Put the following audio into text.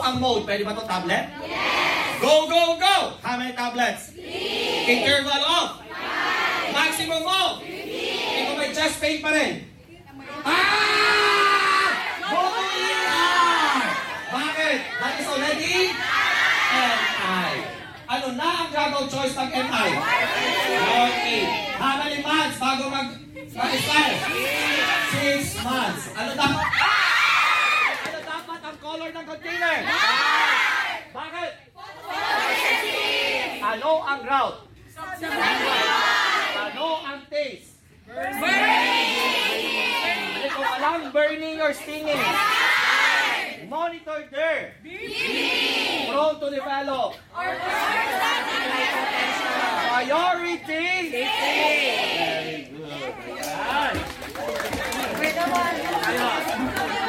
ang mode. Pwede ba ito tablet? Yes! Go, go, go! How many tablets? 3! Interval of? 5! Maximum of? 15! Ikaw may chest pain pa rin? Bakit? That is already MI. Ano na ang drug choice ng MI? 40. How many months bago mag-expire? 6 months. Ano dapat? Ano dapat ang color ng container? Bakit? Ano ang route? Ano ang taste? Hindi ko alam, burning or stinging. Monitor there. Prone to develop. Priority. Very good. Ayan.